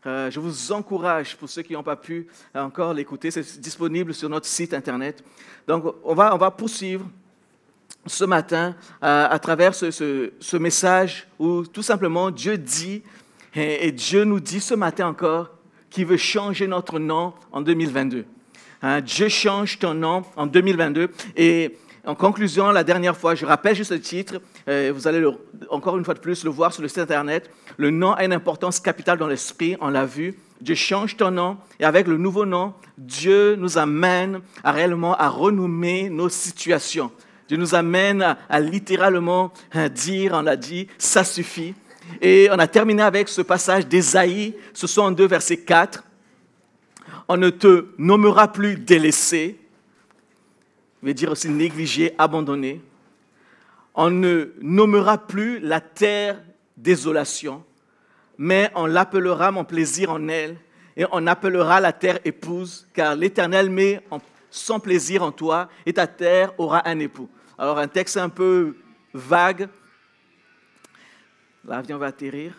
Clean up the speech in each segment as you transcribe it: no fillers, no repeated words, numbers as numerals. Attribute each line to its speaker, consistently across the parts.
Speaker 1: Je vous encourage, pour ceux qui n'ont pas pu encore l'écouter, c'est disponible sur notre site Internet. Donc, on va poursuivre ce matin à travers ce message où tout simplement Dieu dit, et Dieu nous dit ce matin encore, qu'il veut changer notre nom en 2022. Dieu change ton nom en 2022. Et en conclusion, la dernière fois, je rappelle juste le titre, vous allez encore une fois de plus le voir sur le site Internet. Le nom a une importance capitale dans l'esprit, on l'a vu. Dieu change ton nom et avec le nouveau nom, Dieu nous amène réellement à renommer nos situations. Dieu nous amène à littéralement dire, on l'a dit, ça suffit. Et on a terminé avec ce passage d'Ésaïe 62, verset 4. On ne te nommera plus délaissé, veut dire aussi négligé, abandonné. On ne nommera plus la terre désolation, mais on l'appellera mon plaisir en elle, et on appellera la terre épouse, car l'Éternel met son plaisir en toi, et ta terre aura un époux. Alors un texte un peu vague. L'avion va atterrir.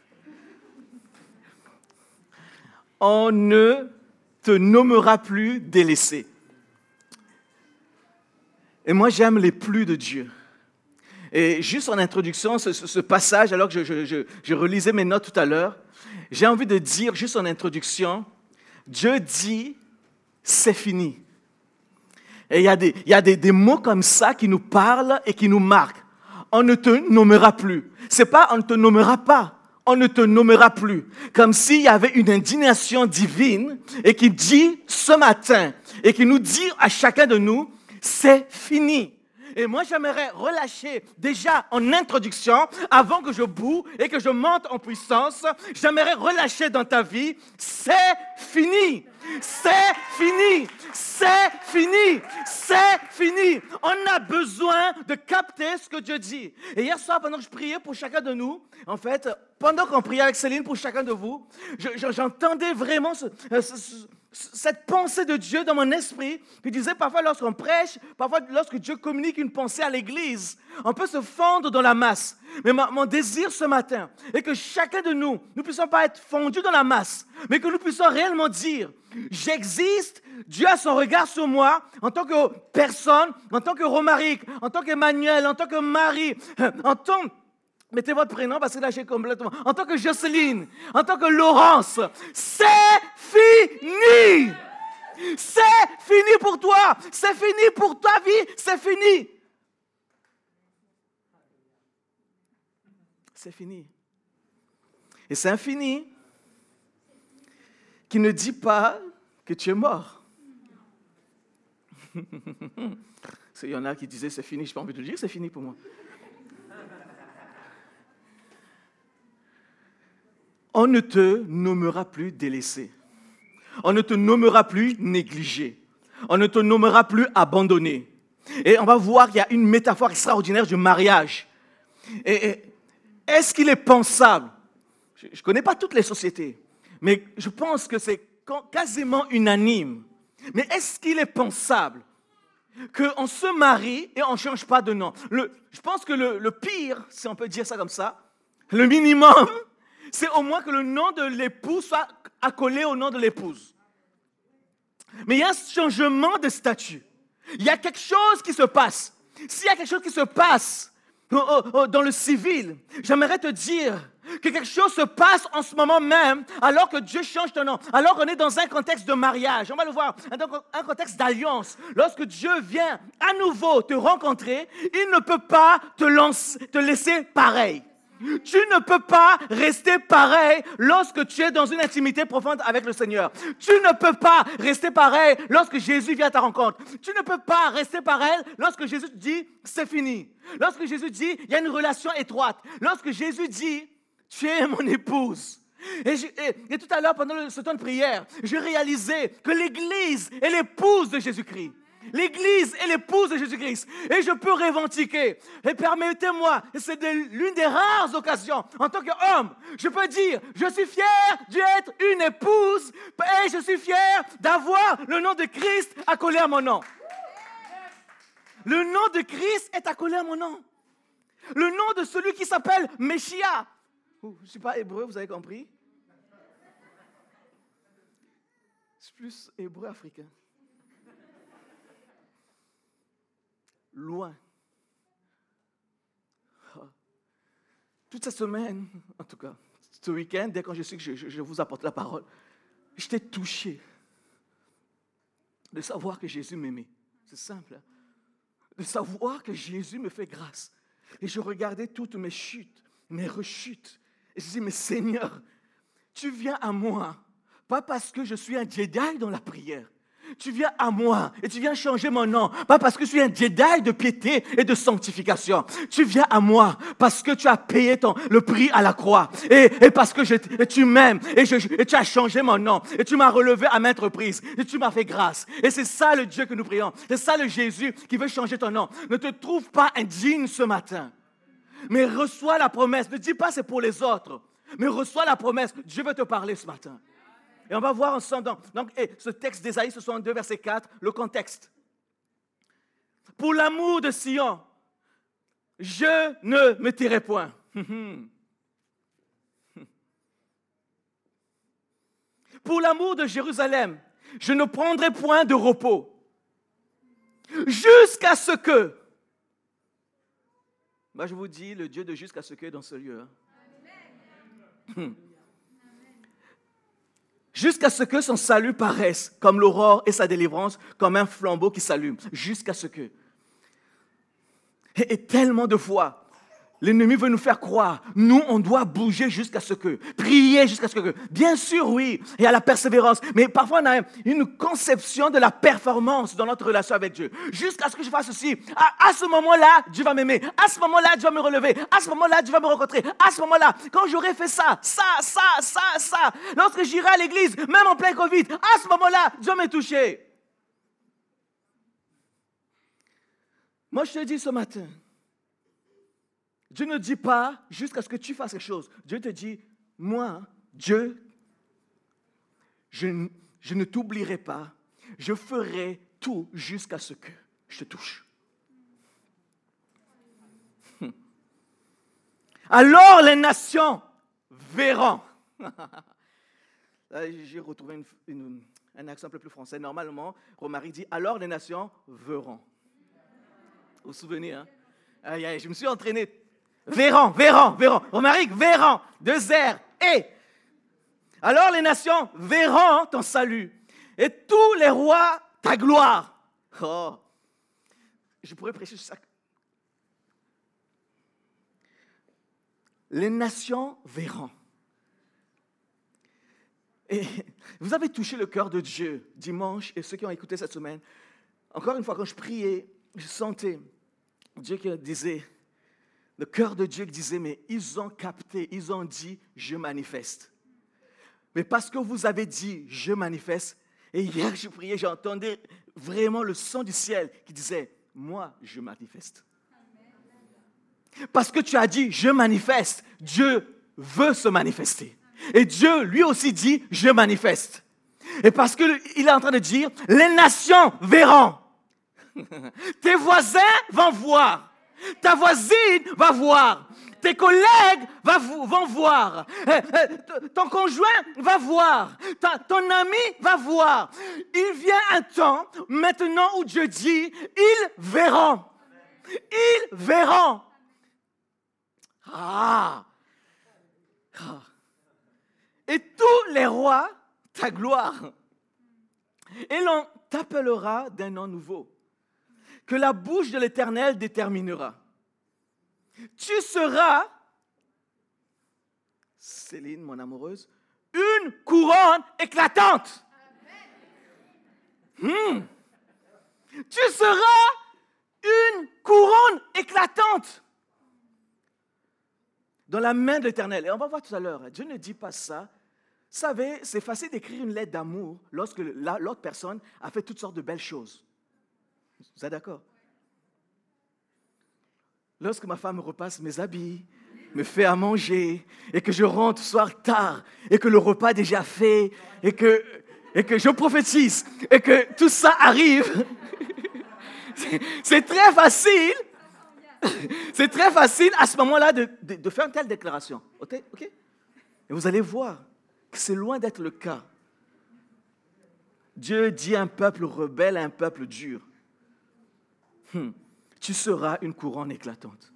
Speaker 1: On ne te nommera plus délaissé. Et moi, j'aime les plus de Dieu. Et juste en introduction, ce passage, alors que je relisais mes notes tout à l'heure, j'ai envie de dire, juste en introduction, Dieu dit, c'est fini. Et il y a des mots comme ça qui nous parlent et qui nous marquent. On ne te nommera plus. C'est pas on ne te nommera pas. On ne te nommera plus. Comme s'il y avait une indignation divine et qui dit ce matin et qui nous dit à chacun de nous, c'est fini. Et moi, j'aimerais relâcher déjà en introduction, avant que je boue et que je monte en puissance, j'aimerais relâcher dans ta vie, c'est fini. C'est fini, c'est fini, c'est fini. On a besoin de capter ce que Dieu dit. Et hier soir, pendant que je priais pour chacun de nous, en fait, pendant qu'on priait avec Céline pour chacun de vous, j'entendais vraiment cette pensée de Dieu dans mon esprit, qui disait parfois lorsqu'on prêche, parfois lorsque Dieu communique une pensée à l'Église, on peut se fondre dans la masse. Mais mon désir ce matin est que chacun de nous ne puissions pas être fondus dans la masse, mais que nous puissions réellement dire, j'existe, Dieu a son regard sur moi en tant que personne, en tant que Romaric, en tant qu'Emmanuel, en tant que Marie, en tant... Mettez votre prénom parce que là, j'ai complètement... En tant que Jocelyne, en tant que Laurence, c'est fini! C'est fini pour toi! C'est fini pour ta vie! C'est fini! C'est fini. Et c'est un fini qui ne dit pas que tu es mort. Il y en a qui disaient c'est fini, je n'ai pas envie de le dire, c'est fini pour moi. On ne te nommera plus délaissé. On ne te nommera plus négligé. On ne te nommera plus abandonné. Et on va voir qu'il y a une métaphore extraordinaire du mariage. Et est-ce qu'il est pensable? Je ne connais pas toutes les sociétés, mais je pense que c'est quasiment unanime. Mais est-ce qu'il est pensable qu'on se marie et on ne change pas de nom? Je pense que le pire, si on peut dire ça comme ça, le minimum, c'est au moins que le nom de l'époux soit accolé au nom de l'épouse. Mais il y a un changement de statut. Il y a quelque chose qui se passe. S'il y a quelque chose qui se passe dans le civil, j'aimerais te dire que quelque chose se passe en ce moment même alors que Dieu change ton nom. Alors qu'on est dans un contexte de mariage, on va le voir, un contexte d'alliance. Lorsque Dieu vient à nouveau te rencontrer, il ne peut pas te laisser pareil. Tu ne peux pas rester pareil lorsque tu es dans une intimité profonde avec le Seigneur. Tu ne peux pas rester pareil lorsque Jésus vient à ta rencontre. Tu ne peux pas rester pareil lorsque Jésus te dit c'est fini. Lorsque Jésus dit il y a une relation étroite. Lorsque Jésus dit tu es mon épouse. Et tout à l'heure, pendant ce temps de prière, j'ai réalisé que l'Église est l'épouse de Jésus-Christ. L'Église est l'épouse de Jésus-Christ. Et je peux revendiquer. Et permettez-moi, c'est l'une des rares occasions, en tant qu'homme, je peux dire, je suis fier d'être une épouse et je suis fier d'avoir le nom de Christ accolé à mon nom. Le nom de Christ est accolé à mon nom. Le nom de celui qui s'appelle Messia. Je ne suis pas hébreu, vous avez compris? C'est plus hébreu africain. Loin. Toute cette semaine, en tout cas, ce week-end, dès que je sais que je vous apporte la parole, j'étais touché de savoir que Jésus m'aimait. C'est simple. Hein? De savoir que Jésus me fait grâce. Et je regardais toutes mes chutes, mes rechutes. Et je dis, mais Seigneur, tu viens à moi, pas parce que je suis un Jedi dans la prière. Tu viens à moi et tu viens changer mon nom, pas parce que je suis un Jedi de piété et de sanctification. Tu viens à moi parce que tu as payé le prix à la croix et parce que tu m'aimes et tu as changé mon nom et tu m'as relevé à maintes reprises et tu m'as fait grâce. Et c'est ça le Dieu que nous prions. C'est ça le Jésus qui veut changer ton nom. Ne te trouve pas indigne ce matin, mais reçois la promesse. Ne dis pas c'est pour les autres, mais reçois la promesse. Dieu veut te parler ce matin. Et on va voir ensemble, donc, ce texte d'Ésaïe 62, verset 4, le contexte. Pour l'amour de Sion, je ne me tairai point. Pour l'amour de Jérusalem, je ne prendrai point de repos. Jusqu'à ce que, moi je vous dis, le Dieu de jusqu'à ce que est dans ce lieu. Hein. Jusqu'à ce que son salut paraisse comme l'aurore et sa délivrance comme un flambeau qui s'allume. Jusqu'à ce que. Et tellement de fois, l'ennemi veut nous faire croire, nous, on doit bouger jusqu'à ce que, prier jusqu'à ce que. Bien sûr, oui, il y a la persévérance, mais parfois on a une conception de la performance dans notre relation avec Dieu. Jusqu'à ce que je fasse ceci, à ce moment-là, Dieu va m'aimer, à ce moment-là, Dieu va me relever, à ce moment-là, Dieu va me rencontrer, à ce moment-là, quand j'aurai fait ça, lorsque j'irai à l'église, même en plein Covid, à ce moment-là, Dieu m'a touché. Moi, je te dis ce matin, Dieu ne dit pas jusqu'à ce que tu fasses quelque chose. Dieu te dit, moi, Dieu, je ne t'oublierai pas. Je ferai tout jusqu'à ce que je te touche. Alors les nations verront. Là, j'ai retrouvé un accent un peu plus français. Normalement, Romaric dit, alors les nations verront. Vous vous souvenez, hein? Je me suis entraîné. Verront. Romaric, verront. 2 R. Et. Alors les nations verront ton salut. Et tous les rois ta gloire. Oh. Je pourrais prêcher ça. Les nations verront. Et vous avez touché le cœur de Dieu dimanche, et ceux qui ont écouté cette semaine. Encore une fois, quand je priais, je sentais Dieu qui disait, le cœur de Dieu qui disait, mais ils ont capté, ils ont dit, je manifeste. Mais parce que vous avez dit, je manifeste, et hier je priais, j'entendais vraiment le son du ciel qui disait, moi, je manifeste. Parce que tu as dit, je manifeste, Dieu veut se manifester. Et Dieu, lui aussi, dit, je manifeste. Et parce qu'il est en train de dire, les nations verront. Tes voisins vont voir. Ta voisine va voir. Tes collègues vont voir. Ton conjoint va voir. Ton ami va voir. Il vient un temps, maintenant, où Dieu dit, ils verront. Ils verront. Et tous les rois, ta gloire. Et l'on t'appellera d'un nom nouveau, que la bouche de l'Éternel déterminera. Tu seras, Céline, mon amoureuse, une couronne éclatante. Tu seras une couronne éclatante dans la main de l'Éternel. Et on va voir tout à l'heure, Dieu ne dit pas ça. Vous savez, c'est facile d'écrire une lettre d'amour lorsque l'autre personne a fait toutes sortes de belles choses. Vous êtes d'accord? Lorsque ma femme me repasse mes habits, me fait à manger, et que je rentre ce soir tard, et que le repas est déjà fait, et que je prophétise, et que tout ça arrive, c'est très facile. C'est très facile à ce moment-là de faire une telle déclaration. OK? Et vous allez voir que c'est loin d'être le cas. Dieu dit à un peuple rebelle, à un peuple dur, tu seras une couronne éclatante.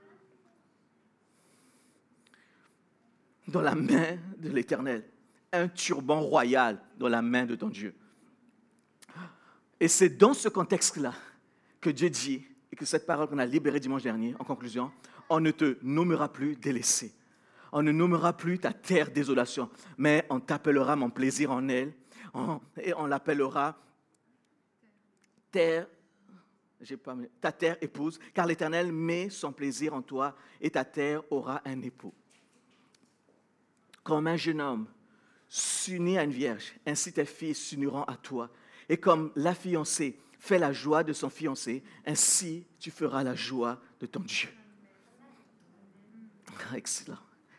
Speaker 1: Dans la main de l'Éternel, un turban royal dans la main de ton Dieu. Et c'est dans ce contexte-là que Dieu dit, et que cette parole qu'on a libérée dimanche dernier, en conclusion, on ne te nommera plus délaissé. On ne nommera plus ta terre désolation, mais on t'appellera mon plaisir en elle, et on l'appellera ta terre épouse, car l'Éternel met son plaisir en toi, et ta terre aura un époux. Comme un jeune homme s'unit à une vierge, ainsi tes filles s'uniront à toi. Et comme la fiancée fait la joie de son fiancé, ainsi tu feras la joie de ton Dieu. Excellent.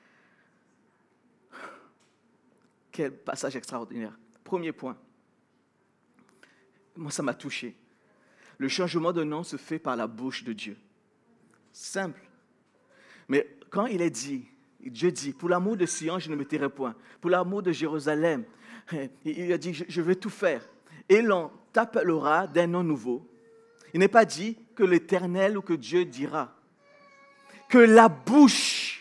Speaker 1: Quel passage extraordinaire. Premier point. Moi, ça m'a touché. Le changement de nom se fait par la bouche de Dieu. Simple. Mais quand il est dit, Dieu dit, pour l'amour de Sion, je ne me tairai point. Pour l'amour de Jérusalem, il a dit, je vais tout faire. Et l'on t'appellera d'un nom nouveau. Il n'est pas dit que l'Éternel ou que Dieu dira. Que la bouche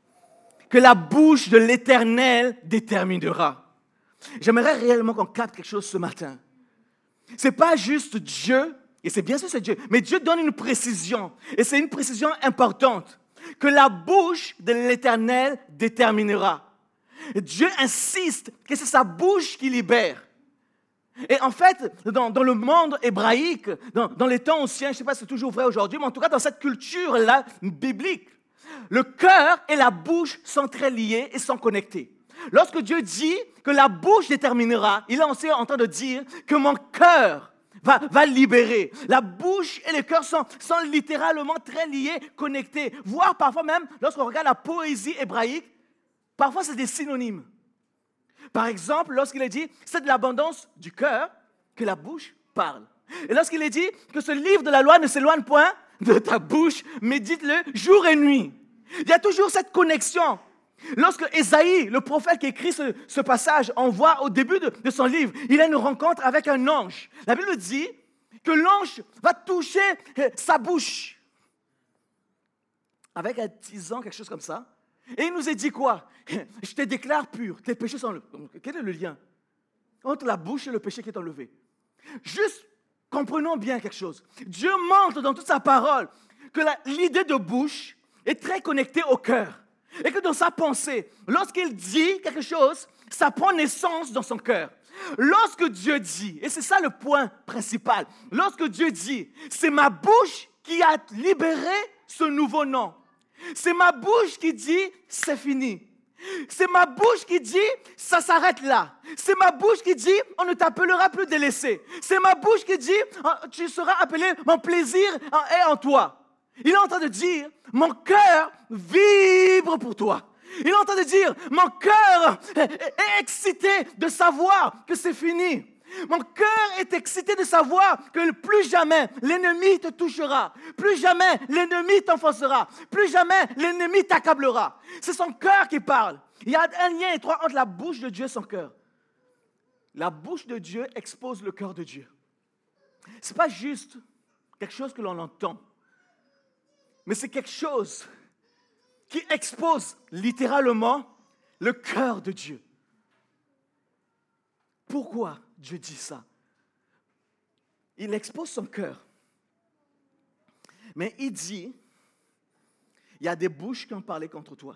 Speaker 1: de l'Éternel déterminera. J'aimerais réellement qu'on capte quelque chose ce matin. Ce n'est pas juste Dieu, et c'est bien sûr c'est Dieu, mais Dieu donne une précision, et c'est une précision importante, que la bouche de l'Éternel déterminera. Dieu insiste que c'est sa bouche qui libère. Et en fait, dans le monde hébraïque, dans les temps anciens, je ne sais pas si c'est toujours vrai aujourd'hui, mais en tout cas dans cette culture-là biblique, le cœur et la bouche sont très liés et sont connectés. Lorsque Dieu dit que la bouche déterminera, il est aussi en train de dire que mon cœur va libérer. La bouche et le cœur sont littéralement très liés, connectés. Voire parfois même, lorsqu'on regarde la poésie hébraïque, parfois c'est des synonymes. Par exemple, lorsqu'il est dit, c'est de l'abondance du cœur que la bouche parle. Et lorsqu'il est dit que ce livre de la loi ne s'éloigne point de ta bouche, médite-le jour et nuit. Il y a toujours cette connexion. Lorsque Ésaïe, le prophète qui écrit ce passage, on voit au début de son livre, il a une rencontre avec un ange. La Bible dit que l'ange va toucher sa bouche avec un tison, quelque chose comme ça. Et il nous a dit quoi? Je te déclare pur, tes péchés sont enlevés. Quel est le lien entre la bouche et le péché qui est enlevé? Juste comprenons bien quelque chose. Dieu montre dans toute sa parole que l'idée de bouche est très connectée au cœur. Et que dans sa pensée, lorsqu'il dit quelque chose, ça prend naissance dans son cœur. Lorsque Dieu dit, et c'est ça le point principal, lorsque Dieu dit, c'est ma bouche qui a libéré ce nouveau nom. C'est ma bouche qui dit, c'est fini. C'est ma bouche qui dit, ça s'arrête là. C'est ma bouche qui dit, on ne t'appellera plus délaissé. C'est ma bouche qui dit, tu seras appelé, mon plaisir est en toi. Il est en train de dire, mon cœur vibre pour toi. Il est en train de dire, mon cœur est excité de savoir que c'est fini. Mon cœur est excité de savoir que plus jamais l'ennemi te touchera. Plus jamais l'ennemi t'enfoncera. Plus jamais l'ennemi t'accablera. C'est son cœur qui parle. Il y a un lien étroit entre la bouche de Dieu et son cœur. La bouche de Dieu expose le cœur de Dieu. Ce n'est pas juste quelque chose que l'on entend, mais c'est quelque chose qui expose littéralement le cœur de Dieu. Pourquoi Dieu dit ça? Il expose son cœur. Mais il dit, il y a des bouches qui ont parlé contre toi.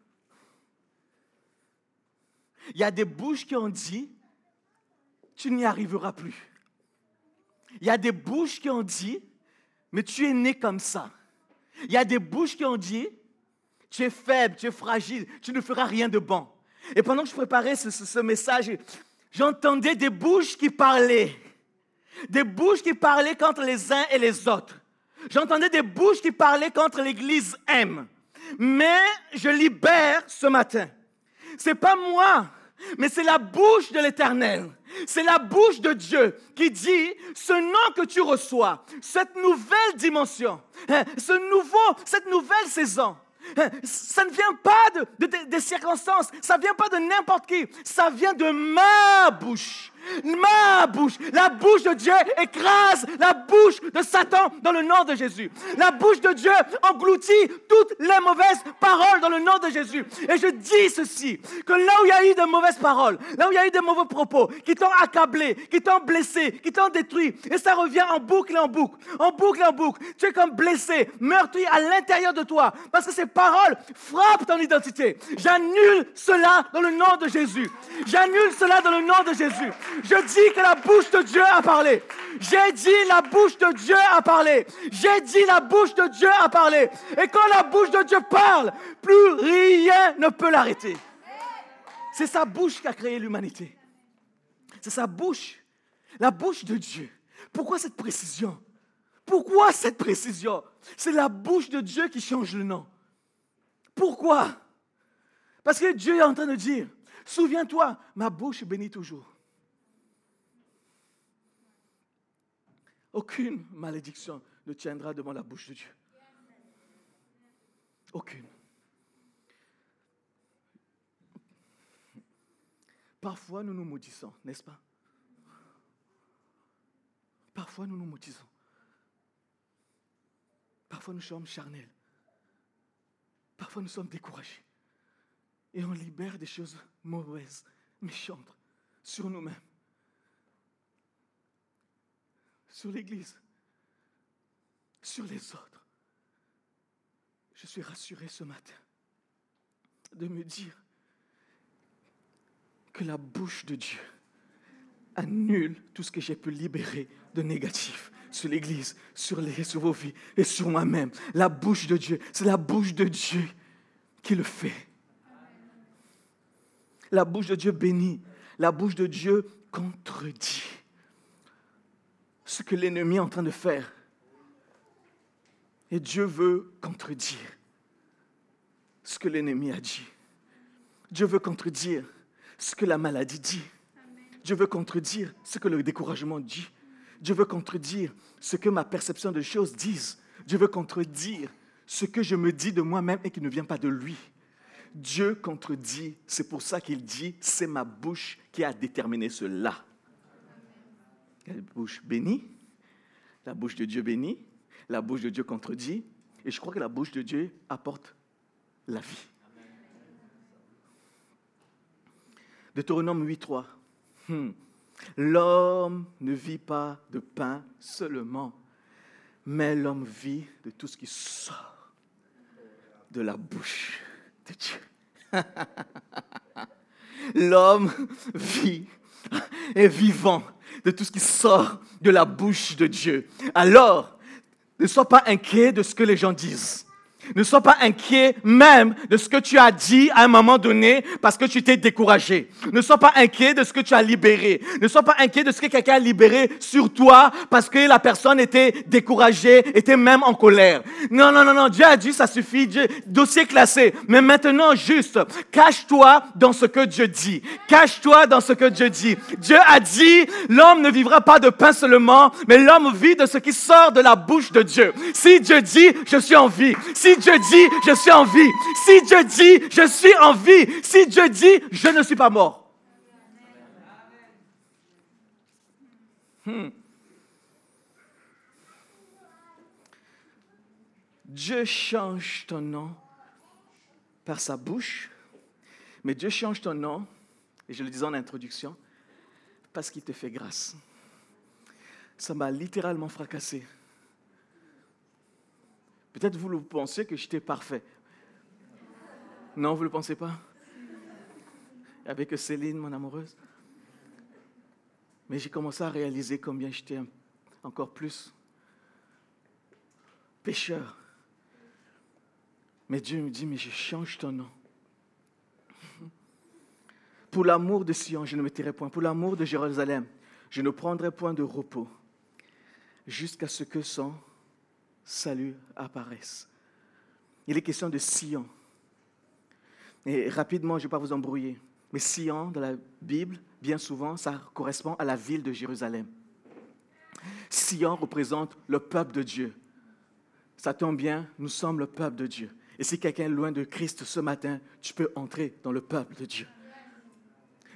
Speaker 1: Il y a des bouches qui ont dit, tu n'y arriveras plus. Il y a des bouches qui ont dit, mais tu es né comme ça. Il y a des bouches qui ont dit, tu es faible, tu es fragile, tu ne feras rien de bon. Et pendant que je préparais ce message, j'entendais des bouches qui parlaient. Des bouches qui parlaient contre les uns et les autres. J'entendais des bouches qui parlaient contre l'Église M. Mais je libère ce matin. Ce n'est pas moi, mais c'est la bouche de l'Éternel. C'est la bouche de Dieu qui dit, ce nom que tu reçois, cette nouvelle dimension, cette nouvelle saison, ça ne vient pas des circonstances, ça ne vient pas de n'importe qui, ça vient de ma bouche. Ma bouche, la bouche de Dieu écrase la bouche de Satan dans le nom de Jésus. La bouche de Dieu engloutit toutes les mauvaises paroles dans le nom de Jésus. Et je dis ceci, que là où il y a eu de mauvaises paroles, là où il y a eu de mauvais propos, qui t'ont accablé, qui t'ont blessé, qui t'ont détruit, et ça revient en boucle et en boucle, en boucle et en boucle. Tu es comme blessé, meurtri à l'intérieur de toi, parce que ces paroles frappent ton identité. J'annule cela dans le nom de Jésus. J'annule cela dans le nom de Jésus. Je dis que la bouche de Dieu a parlé. J'ai dit la bouche de Dieu a parlé. J'ai dit la bouche de Dieu a parlé. Et quand la bouche de Dieu parle, plus rien ne peut l'arrêter. C'est sa bouche qui a créé l'humanité. C'est sa bouche. La bouche de Dieu. Pourquoi cette précision? Pourquoi cette précision? C'est la bouche de Dieu qui change le nom. Pourquoi? Parce que Dieu est en train de dire, souviens-toi, ma bouche bénit toujours. Aucune malédiction ne tiendra devant la bouche de Dieu. Aucune. Parfois, nous nous maudissons, n'est-ce pas? Parfois, nous nous maudissons. Parfois, nous sommes charnels. Parfois, nous sommes découragés. Et on libère des choses mauvaises, méchantes, sur nous-mêmes, sur l'Église, sur les autres. Je suis rassuré ce matin de me dire que la bouche de Dieu annule tout ce que j'ai pu libérer de négatif sur l'Église, sur vos vies et sur moi-même. La bouche de Dieu, c'est la bouche de Dieu qui le fait. La bouche de Dieu bénit. La bouche de Dieu contredit ce que l'ennemi est en train de faire. Et Dieu veut contredire ce que l'ennemi a dit. Dieu veut contredire ce que la maladie dit. Dieu veut contredire ce que le découragement dit. Dieu veut contredire ce que ma perception des choses disent. Dieu veut contredire ce que je me dis de moi-même et qui ne vient pas de lui. Dieu contredit, c'est pour ça qu'il dit, c'est ma bouche qui a déterminé cela. La bouche bénit, la bouche de Dieu bénit, la bouche de Dieu contredit, et je crois que la bouche de Dieu apporte la vie. Deutéronome 8.3. L'homme ne vit pas de pain seulement, mais l'homme vit de tout ce qui sort de la bouche de Dieu. L'homme vit, est vivant de tout ce qui sort de la bouche de Dieu. Alors, ne sois pas inquiet de ce que les gens disent. Ne sois pas inquiet même de ce que tu as dit à un moment donné parce que tu t'es découragé. Ne sois pas inquiet de ce que tu as libéré. Ne sois pas inquiet de ce que quelqu'un a libéré sur toi parce que la personne était découragée, était même en colère. Non. Dieu a dit, ça suffit. Dieu, dossier classé. Mais maintenant, juste, cache-toi dans ce que Dieu dit. Cache-toi dans ce que Dieu dit. Dieu a dit, l'homme ne vivra pas de pain seulement, mais l'homme vit de ce qui sort de la bouche de Dieu. Si Dieu dit, je suis en vie. Si Dieu dit, je suis en vie. Si Dieu dit, je suis en vie. Si Dieu dit, je ne suis pas mort. Dieu change ton nom par sa bouche, mais Dieu change ton nom, et je le disais en introduction, parce qu'il te fait grâce. Ça m'a littéralement fracassé. Peut-être vous pensez que j'étais parfait. Non, vous ne le pensez pas? Avec Céline, mon amoureuse. Mais j'ai commencé à réaliser combien j'étais encore plus pécheur. Mais Dieu me dit, mais je change ton nom. Pour l'amour de Sion, je ne me tairai point. Pour l'amour de Jérusalem, je ne prendrai point de repos jusqu'à ce que son salut apparaisse. Il est question de Sion. Et rapidement, je ne vais pas vous embrouiller. Mais Sion, dans la Bible, bien souvent, ça correspond à la ville de Jérusalem. Sion représente le peuple de Dieu. Ça tombe bien, nous sommes le peuple de Dieu. Et si quelqu'un est loin de Christ ce matin, tu peux entrer dans le peuple de Dieu.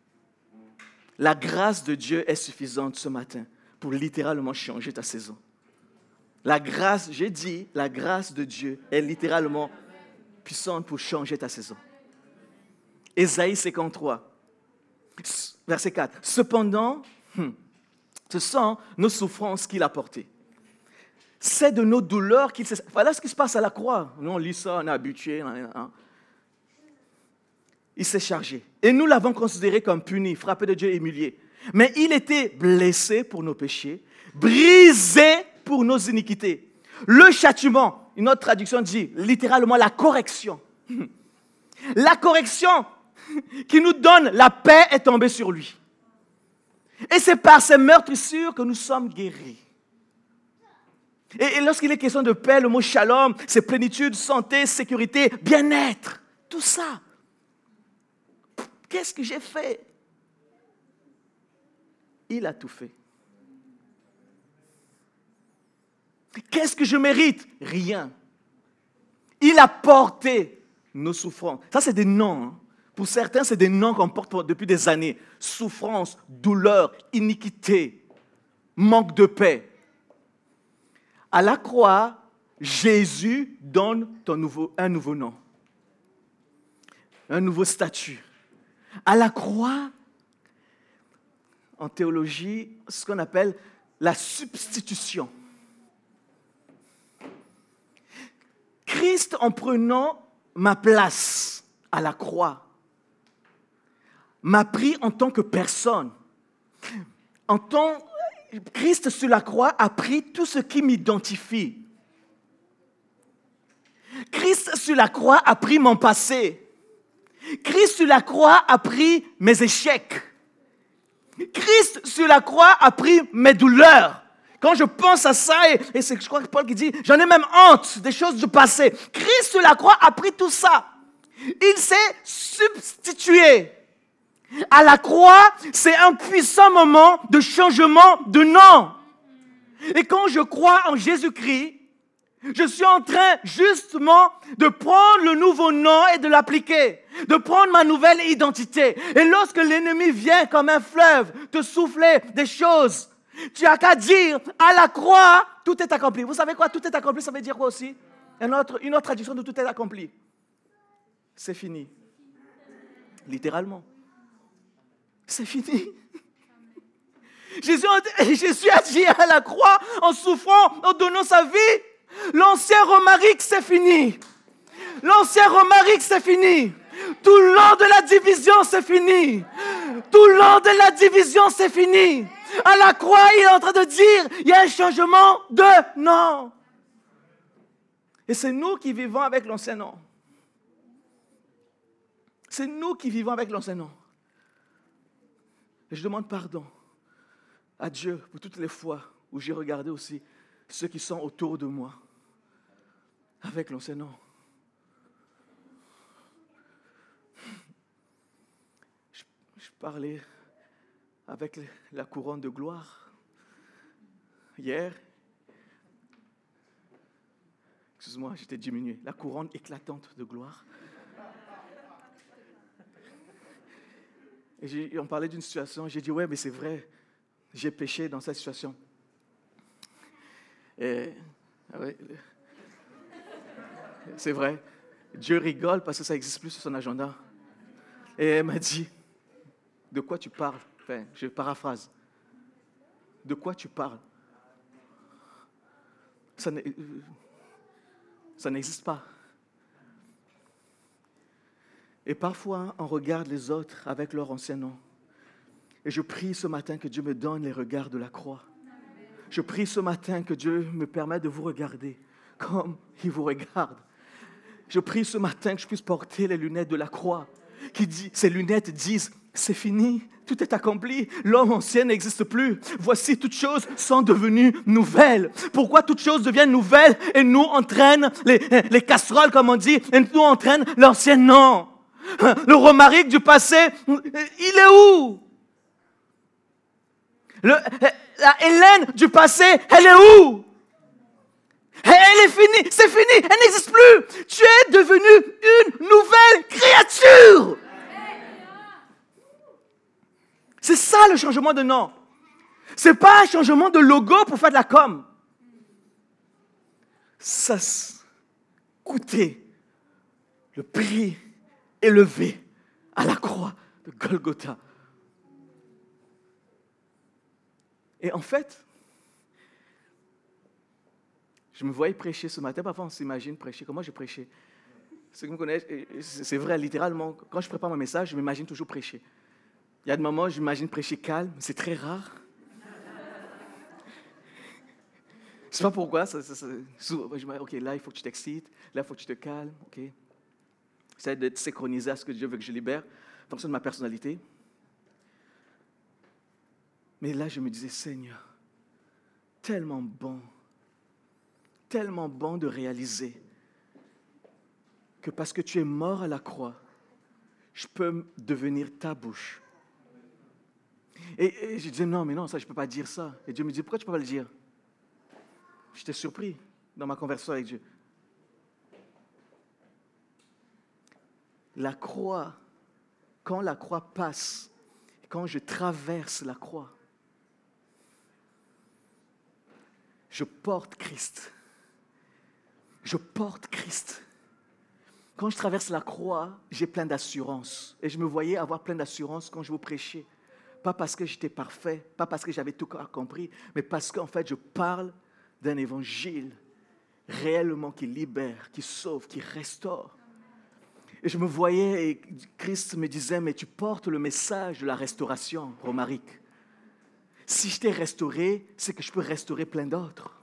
Speaker 1: La grâce de Dieu est suffisante ce matin pour littéralement changer ta saison. La grâce de Dieu est littéralement puissante pour changer ta saison. Ésaïe 53, verset 4. Cependant, ce sont nos souffrances qu'il a portées. C'est de nos douleurs qu'il s'est... Voilà ce qui se passe à la croix. Nous, on lit ça, on est habitué. Il s'est chargé. Et nous l'avons considéré comme puni, frappé de Dieu et humilié. Mais il était blessé pour nos péchés, brisé pour nos iniquités. Le châtiment, une autre traduction dit littéralement la correction. La correction qui nous donne la paix est tombée sur lui. Et c'est par ces meurtrissures que nous sommes guéris. Et lorsqu'il est question de paix, le mot shalom, c'est plénitude, santé, sécurité, bien-être. Tout ça. Qu'est-ce que j'ai fait? Il a tout fait. Qu'est-ce que je mérite? Rien. Il a porté nos souffrances. Ça, c'est des noms. Hein. Pour certains, c'est des noms qu'on porte depuis des années. Souffrance, douleur, iniquité, manque de paix. À la croix, Jésus donne un nouveau nom, un nouveau statut. À la croix, en théologie, ce qu'on appelle la substitution. Christ, en prenant ma place à la croix, m'a pris en tant que personne. Christ sur la croix a pris tout ce qui m'identifie. Christ sur la croix a pris mon passé. Christ sur la croix a pris mes échecs. Christ sur la croix a pris mes douleurs. Quand je pense à ça, et c'est je crois que Paul qui dit, j'en ai même honte des choses du passé. Christ sur la croix a pris tout ça. Il s'est substitué. À la croix, c'est un puissant moment de changement de nom. Et quand je crois en Jésus-Christ, je suis en train justement de prendre le nouveau nom et de l'appliquer, de prendre ma nouvelle identité. Et lorsque l'ennemi vient comme un fleuve te souffler des choses, tu n'as qu'à dire, à la croix, tout est accompli. Vous savez quoi, tout est accompli, ça veut dire quoi aussi? Une autre traduction de tout est accompli. C'est fini. Littéralement. C'est fini. Jésus a dit à la croix, en souffrant, en donnant sa vie, l'ancien Romaric, c'est fini. L'ancien Romaric, c'est fini. Tout le long de la division, c'est fini. Tout le long de la division, c'est fini. À la croix, il est en train de dire, il y a un changement de nom. Et c'est nous qui vivons avec l'ancien nom. C'est nous qui vivons avec l'ancien nom. Et je demande pardon à Dieu pour toutes les fois où j'ai regardé aussi ceux qui sont autour de moi avec l'ancien nom. Je parlais avec la couronne de gloire hier. Excuse-moi, j'étais diminué. La couronne éclatante de gloire. Et on parlait d'une situation, j'ai dit, ouais, mais c'est vrai, j'ai péché dans cette situation. Et, ouais, c'est vrai, Dieu rigole parce que ça n'existe plus sur son agenda. Et elle m'a dit, de quoi tu parles? Enfin, je paraphrase. De quoi tu parles? Ça n'existe pas. Et parfois, on regarde les autres avec leur ancien nom. Et je prie ce matin que Dieu me donne les regards de la croix. Je prie ce matin que Dieu me permette de vous regarder comme il vous regarde. Je prie ce matin que je puisse porter les lunettes de la croix. Ces lunettes disent, c'est fini, tout est accompli, l'homme ancien n'existe plus. Voici, toutes choses sont devenues nouvelles. Pourquoi toutes choses deviennent nouvelles et nous entraînent les casseroles, comme on dit, et nous entraînent l'ancien nom? Le Romaric du passé, il est où? La Hélène du passé, elle est où? Elle est finie, c'est fini, elle n'existe plus. Tu es devenu une nouvelle créature. C'est ça le changement de nom. Ce n'est pas un changement de logo pour faire de la com. Ça coûtait le prix élevé à la croix de Golgotha. Et en fait, je me voyais prêcher ce matin. Parfois, on s'imagine prêcher. Comment je prêchais? Ceux qui me connaissent, c'est vrai, littéralement, quand je prépare mon message, je m'imagine toujours prêcher. Il y a des moments où j'imagine prêcher calme, c'est très rare. Je ne sais pas pourquoi. Souvent, je me dis, OK, là, il faut que tu t'excites. Là, il faut que tu te calmes. OK. J'essaie d'être synchronisé à ce que Dieu veut que je libère, en fonction de ma personnalité. Mais là, je me disais, Seigneur, tellement bon de réaliser que parce que tu es mort à la croix, je peux devenir ta bouche. Et je disais, non, mais non, ça, je ne peux pas dire ça. Et Dieu me dit, pourquoi tu ne peux pas le dire? J'étais surpris dans ma conversation avec Dieu. La croix, quand la croix passe, quand je traverse la croix, je porte Christ. Je porte Christ. Quand je traverse la croix, j'ai plein d'assurance. Et je me voyais avoir plein d'assurance quand je vous prêchais. Pas parce que j'étais parfait, pas parce que j'avais tout compris, mais parce qu'en fait, je parle d'un évangile réellement qui libère, qui sauve, qui restaure. Et je me voyais, et Christ me disait, mais tu portes le message de la restauration, Romaric. Si je t'ai restauré, c'est que je peux restaurer plein d'autres.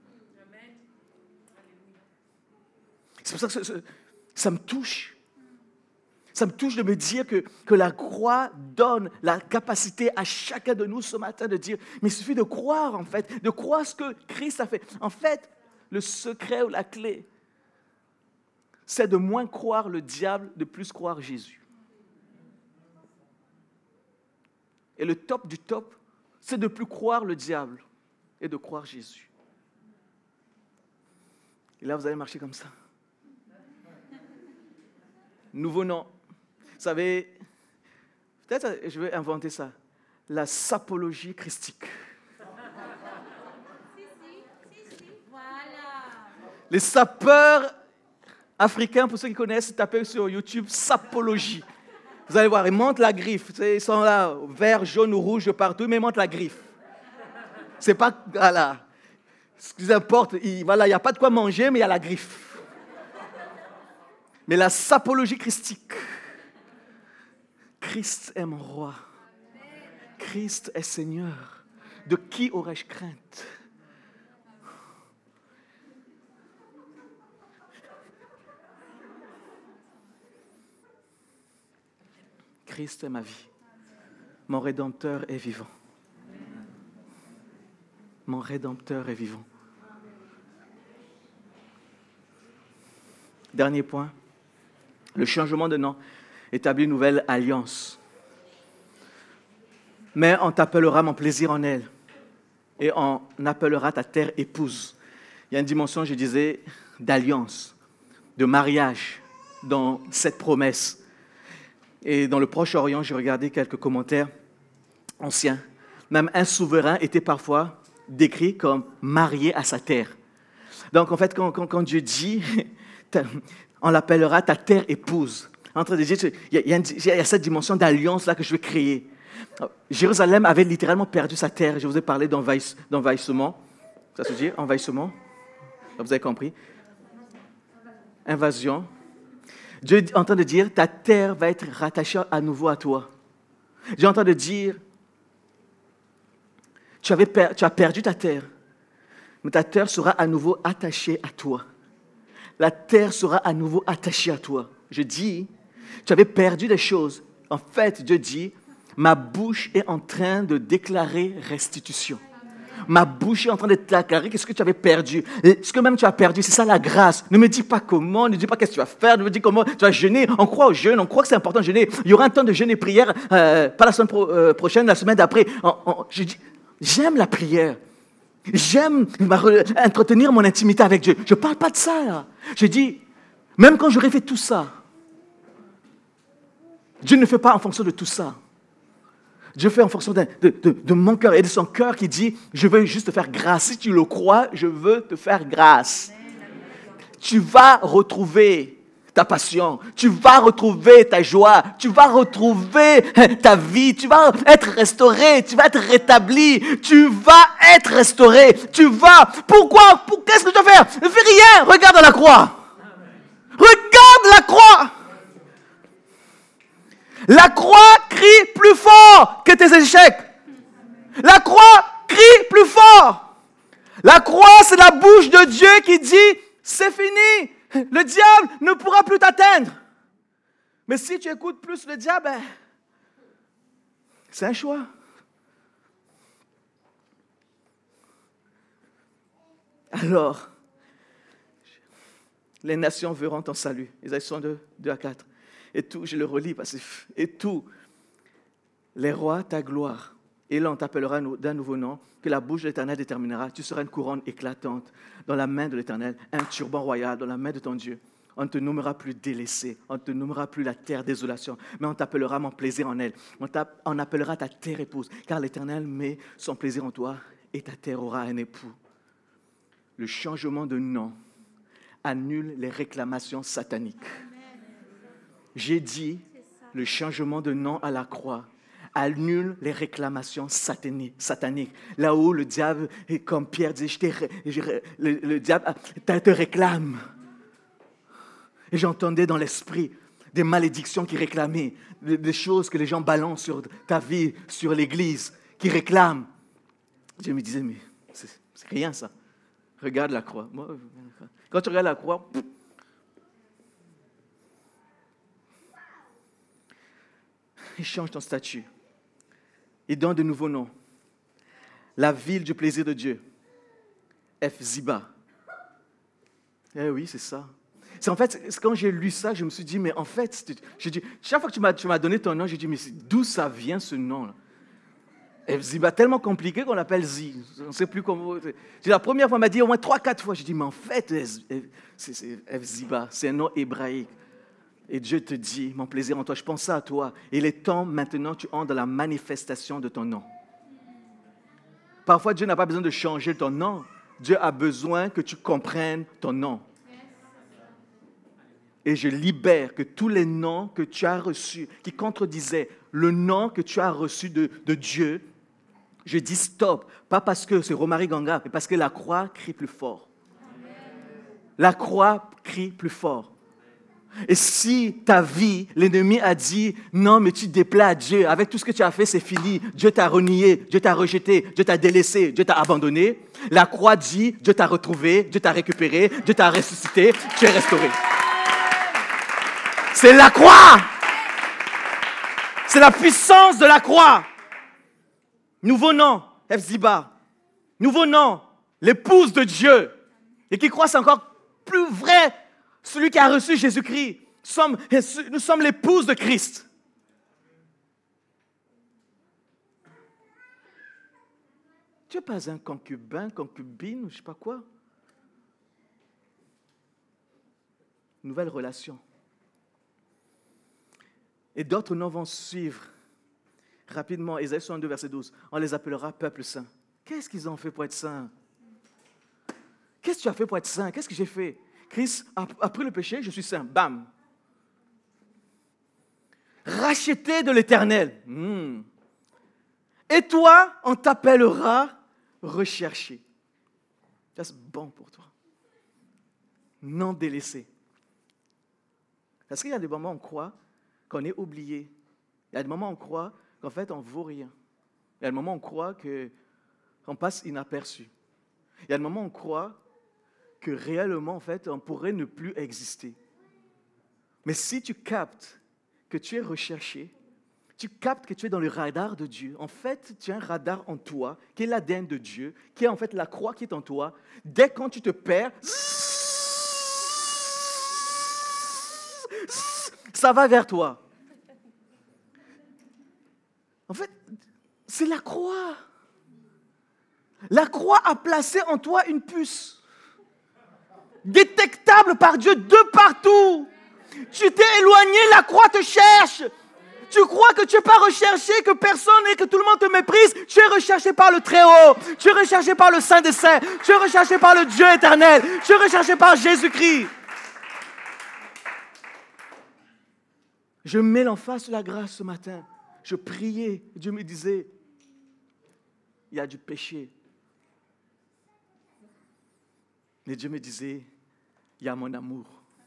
Speaker 1: C'est pour ça que ça me touche. Ça me touche de me dire que la croix donne la capacité à chacun de nous ce matin de dire, mais il suffit de croire en fait, de croire ce que Christ a fait. En fait, le secret ou la clé, c'est de moins croire le diable, de plus croire Jésus. Et le top du top, c'est de plus croire le diable et de croire Jésus. Et là, vous allez marcher comme ça. Nouveau nom. Vous savez, peut-être je vais inventer ça. La sapologie christique.
Speaker 2: Voilà.
Speaker 1: Les sapeurs africains, pour ceux qui connaissent, tapez sur YouTube sapologie. Vous allez voir, ils montent la griffe. Ils sont là, vert, jaune ou rouge partout, mais ils montent la griffe. C'est pas, voilà. Ce qui importe, voilà, il n'y a pas de quoi manger, mais il y a la griffe. Mais la sapologie christique. Christ est mon roi. Christ est Seigneur. De qui aurais-je crainte? Christ est ma vie. Mon Rédempteur est vivant. Mon Rédempteur est vivant. Dernier point. Le changement de nom établit une nouvelle alliance. Mais on t'appellera mon plaisir en elle, et on appellera ta terre épouse. Il y a une dimension, je disais, d'alliance, de mariage dans cette promesse. Et dans le Proche-Orient, j'ai regardé quelques commentaires anciens. Même un souverain était parfois décrit comme marié à sa terre. Donc en fait, quand Dieu dit, on l'appellera ta terre épouse, en train de dire, il y a cette dimension d'alliance-là que je vais créer. Jérusalem avait littéralement perdu sa terre. Je vous ai parlé d'envahissement. Ça se dit envahissement? Vous avez compris? Invasion. Dieu est en train de dire, ta terre va être rattachée à nouveau à toi. Dieu est en train de dire, tu as perdu ta terre, mais ta terre sera à nouveau attachée à toi. La terre sera à nouveau attachée à toi. Je dis, tu avais perdu des choses. En fait, Dieu dit, ma bouche est en train de déclarer restitution. Ma bouche est en train de déclarer qu'est-ce que tu avais perdu. Et ce que même tu as perdu, c'est ça la grâce. Ne me dis pas comment, ne me dis pas qu'est-ce que tu vas faire, ne me dis comment tu vas jeûner. On croit au jeûne, on croit que c'est important de jeûner. Il y aura un temps de jeûne et prière, pas la semaine prochaine, la semaine d'après. Je dis, j'aime la prière. J'aime entretenir mon intimité avec Dieu. Je ne parle pas de ça, là. Je dis, même quand j'aurais fait tout ça, Dieu ne fait pas en fonction de tout ça. Dieu fait en fonction de mon cœur et de son cœur qui dit, je veux juste te faire grâce. Si tu le crois, je veux te faire grâce. Tu vas retrouver ta passion, tu vas retrouver ta joie, tu vas retrouver ta vie, tu vas être restauré, tu vas être rétabli, tu vas être restauré, tu vas... Pourquoi? Qu'est-ce que tu vas faire? Ne fais rien, regarde la croix. Regarde la croix. La croix crie plus fort que tes échecs. La croix crie plus fort. La croix, c'est la bouche de Dieu qui dit, c'est fini. Le diable ne pourra plus t'atteindre. Mais si tu écoutes plus le diable, c'est un choix. Alors, les nations verront ton salut. Isaïe 62, 2 à 4. Et tout, je le relis parce que, et tout, les rois, ta gloire. Et là, on t'appellera d'un nouveau nom, que la bouche de l'Éternel déterminera. Tu seras une couronne éclatante dans la main de l'Éternel, un turban royal dans la main de ton Dieu. On ne te nommera plus délaissé, on ne te nommera plus la terre désolation, mais on t'appellera mon plaisir en elle. On appellera ta terre épouse, car l'Éternel met son plaisir en toi et ta terre aura un époux. Le changement de nom annule les réclamations sataniques. J'ai dit, le changement de nom à la croix annule les réclamations sataniques. Là où le diable, comme Pierre dit, le diable te réclame. Et j'entendais dans l'esprit des malédictions qui réclamaient, des choses que les gens balancent sur ta vie, sur l'Église, qui réclament. Dieu me disait, mais c'est rien ça. Regarde la croix. Quand tu regardes la croix, il change ton statut. Il donne de nouveaux noms. La ville du plaisir de Dieu. Ephziba. Eh oui, c'est ça. C'est en fait, quand j'ai lu ça, je me suis dit, mais en fait, chaque fois que tu m'as donné ton nom, j'ai dit, mais d'où ça vient ce nom-là? Ephziba, tellement compliqué qu'on l'appelle Zi. On ne sait plus comment. La première fois, on m'a dit au moins 3-4 fois. J'ai dit, mais en fait, c'est Ephziba, c'est un nom hébraïque. Et Dieu te dit, mon plaisir en toi, je pense à toi. Il est temps maintenant, tu entres dans la manifestation de ton nom. Parfois, Dieu n'a pas besoin de changer ton nom. Dieu a besoin que tu comprennes ton nom. Et je libère que tous les noms que tu as reçus, qui contredisaient le nom que tu as reçu de Dieu, je dis stop. Pas parce que c'est Romary Ganga, mais parce que la croix crie plus fort. La croix crie plus fort. Et si ta vie, l'ennemi a dit, non, mais tu déplais à Dieu, avec tout ce que tu as fait, c'est fini, Dieu t'a renié, Dieu t'a rejeté, Dieu t'a délaissé, Dieu t'a abandonné, la croix dit, Dieu t'a retrouvé, Dieu t'a récupéré, Dieu t'a ressuscité, tu es restauré. C'est la croix! C'est la puissance de la croix! Nouveau nom, Ephziba. Nouveau nom, l'épouse de Dieu. Et qui croit, c'est encore plus vrai. Celui qui a reçu Jésus-Christ, nous sommes l'épouse de Christ. Tu n'es pas un concubin, concubine, ou je ne sais pas quoi. Nouvelle relation. Et d'autres noms vont suivre. Rapidement, Ésaïe 62, verset 12. On les appellera peuple saint. Qu'est-ce qu'ils ont fait pour être saints? Qu'est-ce que tu as fait pour être saint? Qu'est-ce que j'ai fait? Christ a pris le péché, je suis saint. Bam. Racheté de l'Éternel. Et toi, on t'appellera recherché. Ça, c'est bon pour toi. Non délaissé. Parce qu'il y a des moments où on croit qu'on est oublié. Il y a des moments où on croit qu'en fait, on ne vaut rien. Il y a des moments où on croit qu'on passe inaperçu. Il y a des moments où on croit que réellement, en fait, on pourrait ne plus exister. Mais si tu captes que tu es recherché, tu captes que tu es dans le radar de Dieu, en fait, tu as un radar en toi, qui est l'ADN de Dieu, qui est en fait la croix qui est en toi. Dès quand tu te perds, ça va vers toi. En fait, c'est la croix. La croix a placé en toi une puce. Détectable par Dieu de partout. Tu t'es éloigné, la croix te cherche. Tu crois que tu n'es pas recherché, que personne et que tout le monde te méprise. Tu es recherché par le Très-Haut. Tu es recherché par le Saint des Saints. Tu es recherché par le Dieu éternel. Tu es recherché par Jésus-Christ. Je mets l'emphase sur la grâce ce matin. Je priais. Dieu me disait, il y a du péché. Mais Dieu me disait, il y a mon amour.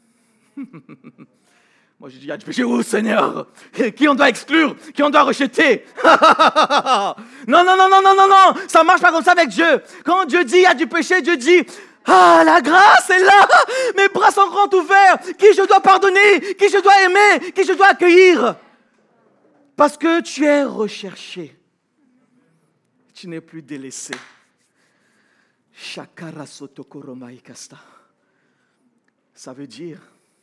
Speaker 1: Moi, je dis, il y a du péché. Oh, Seigneur, qui on doit exclure? Qui on doit rejeter? Non, non, non, non, non, non, non. Ça ne marche pas comme ça avec Dieu. Quand Dieu dit, il y a du péché, Dieu dit, ah, la grâce est là. Mes bras sont grands ouverts. Qui je dois pardonner? Qui je dois aimer? Qui je dois accueillir? Parce que tu es recherché. Tu n'es plus délaissé. Shakara sotokoromai kasta. Ça veut dire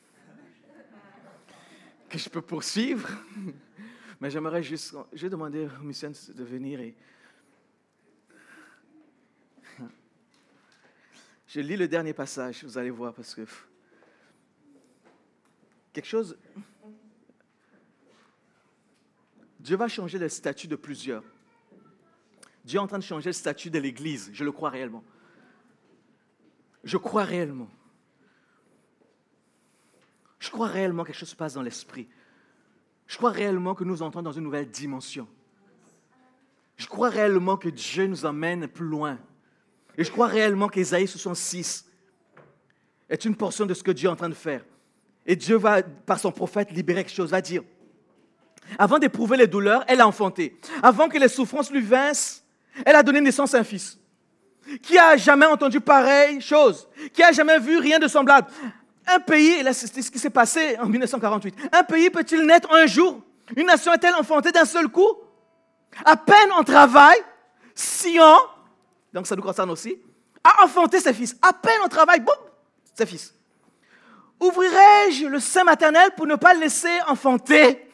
Speaker 1: que je peux poursuivre, mais j'aimerais juste... Je vais demander au musicien de venir et... Je lis le dernier passage, vous allez voir, parce que... Quelque chose... Dieu va changer le statut de plusieurs. Dieu est en train de changer le statut de l'Église, je le crois réellement. Je crois réellement. Je crois réellement que quelque chose se passe dans l'esprit. Je crois réellement que nous entrons dans une nouvelle dimension. Je crois réellement que Dieu nous emmène plus loin. Et je crois réellement qu'Ésaïe 66 est une portion de ce que Dieu est en train de faire. Et Dieu va, par son prophète, libérer quelque chose, va dire, avant d'éprouver les douleurs, elle a enfanté. Avant que les souffrances lui vinssent, elle a donné naissance à un fils. Qui a jamais entendu pareille chose? Qui a jamais vu rien de semblable? Un pays, et là c'est ce qui s'est passé en 1948, un pays peut-il naître un jour? Une nation est-elle enfantée d'un seul coup? À peine on travaille, Sion, donc ça nous concerne aussi, a enfanté ses fils. À peine on travaille, boum, ses fils. Ouvrirai-je le sein maternel pour ne pas le laisser enfanter?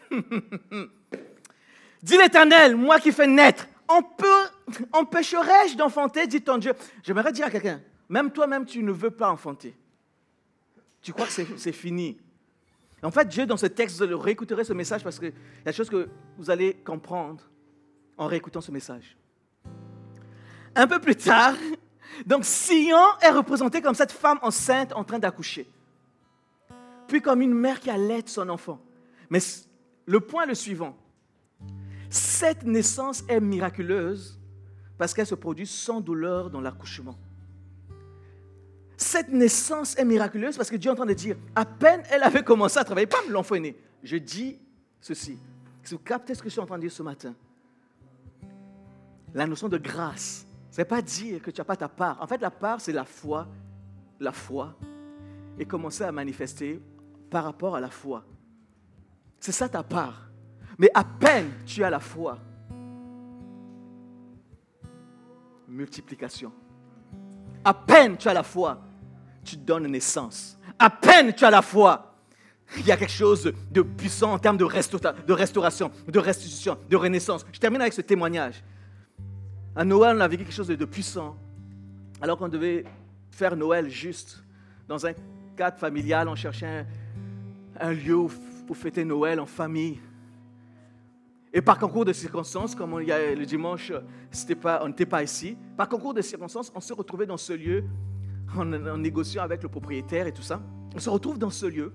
Speaker 1: Dit l'Éternel, moi qui fais naître, empêcherai-je d'enfanter, dit ton Dieu. J'aimerais dire à quelqu'un, même toi-même tu ne veux pas enfanter. Tu crois que c'est fini. En fait, Dieu, dans ce texte, vous réécouterez ce message parce qu'il y a des choses que vous allez comprendre en réécoutant ce message. Un peu plus tard, donc Sion est représentée comme cette femme enceinte en train d'accoucher. Puis comme une mère qui allaite son enfant. Mais le point est le suivant. Cette naissance est miraculeuse parce qu'elle se produit sans douleur dans l'accouchement. Cette naissance est miraculeuse parce que Dieu est en train de dire, à peine elle avait commencé à travailler, pam, l'enfant est né. Je dis ceci. Si vous captez ce que je suis en train de dire ce matin, la notion de grâce, ce n'est pas dire que tu n'as pas ta part. En fait, la part, c'est la foi et commencer à manifester par rapport à la foi. C'est ça ta part. Mais à peine tu as la foi, multiplication. À peine tu as la foi, tu donnes naissance. À peine tu as la foi, il y a quelque chose de puissant en termes de restauration, de restitution, de renaissance. Je termine avec ce témoignage. À Noël, on a vécu quelque chose de puissant. Alors qu'on devait faire Noël juste, dans un cadre familial, on cherchait un lieu pour fêter Noël en famille. Et par concours de circonstances, comme le dimanche, on n'était pas ici, par concours de circonstances, on s'est retrouvé dans ce lieu, en négociant avec le propriétaire et tout ça. On se retrouve dans ce lieu.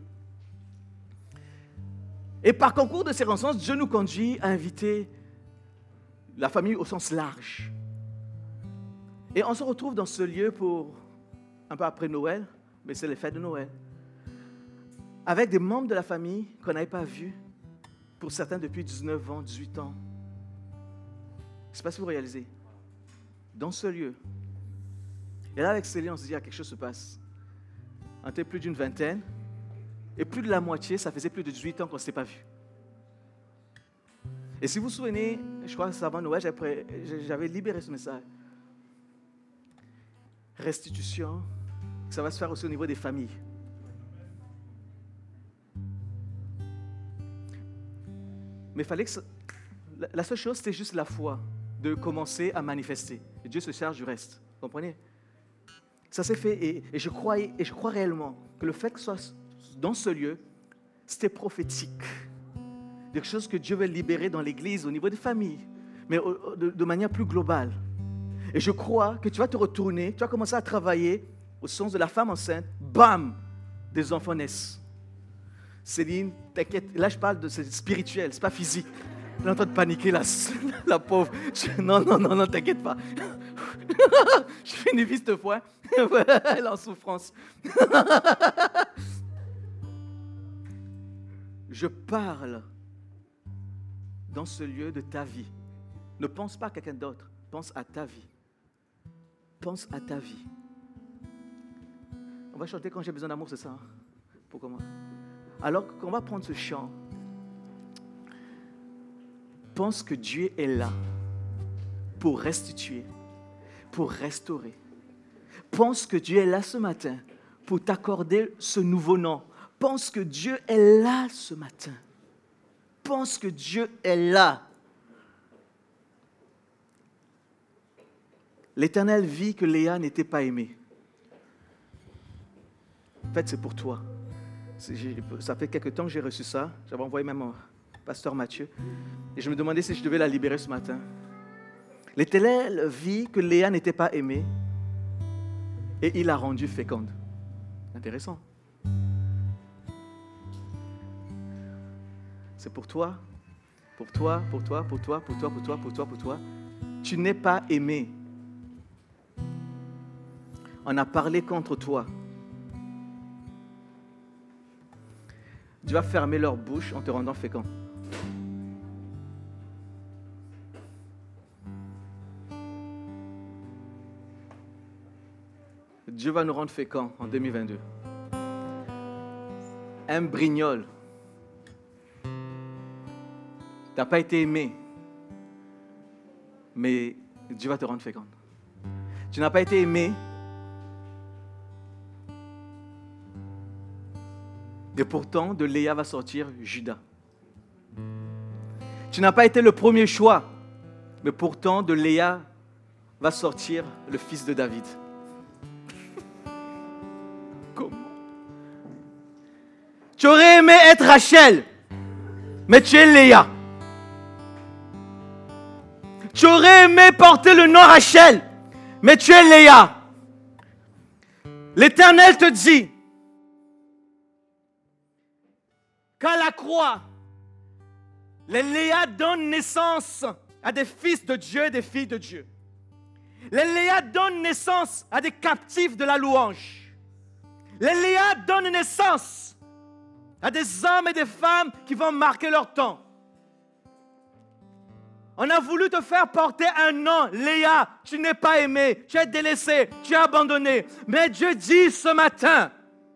Speaker 1: Et par concours de circonstances, Dieu nous conduit à inviter la famille au sens large. Et on se retrouve dans ce lieu pour, un peu après Noël, mais c'est les fêtes de Noël, avec des membres de la famille qu'on n'avait pas vus, pour certains depuis 19 ans, 18 ans. Je ne sais pas si vous réalisez. Dans ce lieu. Et là, avec Céline, on se dit, quelque chose se passe. On était plus d'une vingtaine. Et plus de la moitié, ça faisait plus de 18 ans qu'on ne s'était pas vus. Et si vous vous souvenez, je crois que c'est avant Noël, j'avais libéré ce message. Restitution, ça va se faire aussi au niveau des familles. Mais il fallait que la seule chose, c'était juste la foi, de commencer à manifester. Et Dieu se charge du reste. Vous comprenez? Ça s'est fait et je crois réellement que le fait que ce soit dans ce lieu, c'était prophétique. des choses que Dieu veut libérer dans l'Église, au niveau des familles, mais de manière plus globale. Et je crois que tu vas te retourner, tu vas commencer à travailler au sens de la femme enceinte, bam, des enfants naissent. Céline, t'inquiète, là je parle de c'est spirituel, c'est pas physique. Elle est en train de paniquer, la pauvre. Non, t'inquiète pas. Je fais une vis de fois. Elle est en souffrance. Je parle dans ce lieu de ta vie. Ne pense pas à quelqu'un d'autre. Pense à ta vie. Pense à ta vie. On va chanter quand j'ai besoin d'amour, c'est ça? Hein? Pourquoi moi? Alors qu'on va prendre ce chant, pense que Dieu est là pour restituer, pour restaurer. Pense que Dieu est là ce matin pour t'accorder ce nouveau nom. Pense que Dieu est là ce matin. Pense que Dieu est là. L'Éternel vit que Léa n'était pas aimée. En fait, c'est pour toi. Ça fait quelque temps que j'ai reçu ça. J'avais envoyé même au pasteur Mathieu. Et je me demandais si je devais la libérer ce matin. L'Éternel vit que Léa n'était pas aimée. Et il l'a rendue féconde. Intéressant. C'est pour toi. Pour toi. Tu n'es pas aimé. On a parlé contre toi. Dieu va fermer leur bouche en te rendant fécond. Dieu va nous rendre féconds en 2022. Un brignol. Tu n'as pas été aimé, mais Dieu va te rendre féconde. Tu n'as pas été aimé, et pourtant de Léa va sortir Judas. Tu n'as pas été le premier choix, mais pourtant de Léa va sortir le fils de David. Comment? Tu aurais aimé être Rachel, mais tu es Léa. Tu aurais aimé porter le nom Rachel, mais tu es Léa. L'Éternel te dit qu'à la croix, les Léa donnent naissance à des fils de Dieu et des filles de Dieu. Les Léa donnent naissance à des captifs de la louange. Les Léa donnent naissance à des hommes et des femmes qui vont marquer leur temps. On a voulu te faire porter un nom. Léa, tu n'es pas aimé, tu es délaissé, tu es abandonné. Mais Dieu dit ce matin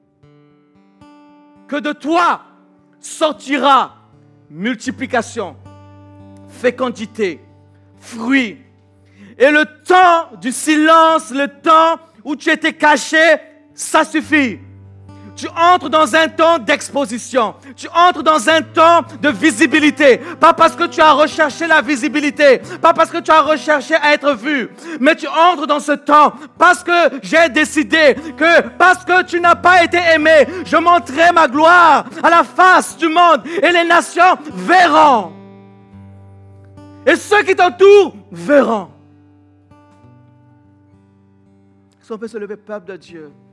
Speaker 1: que de toi sortira multiplication, fécondité, fruit. Et le temps du silence, le temps où tu étais caché, ça suffit. Tu entres dans un temps d'exposition. Tu entres dans un temps de visibilité. Pas parce que tu as recherché la visibilité. Pas parce que tu as recherché à être vu. Mais tu entres dans ce temps parce que j'ai décidé que parce que tu n'as pas été aimé, je montrerai ma gloire à la face du monde. Et les nations verront. Et ceux qui t'entourent verront. Si on peut se lever, peuple de Dieu.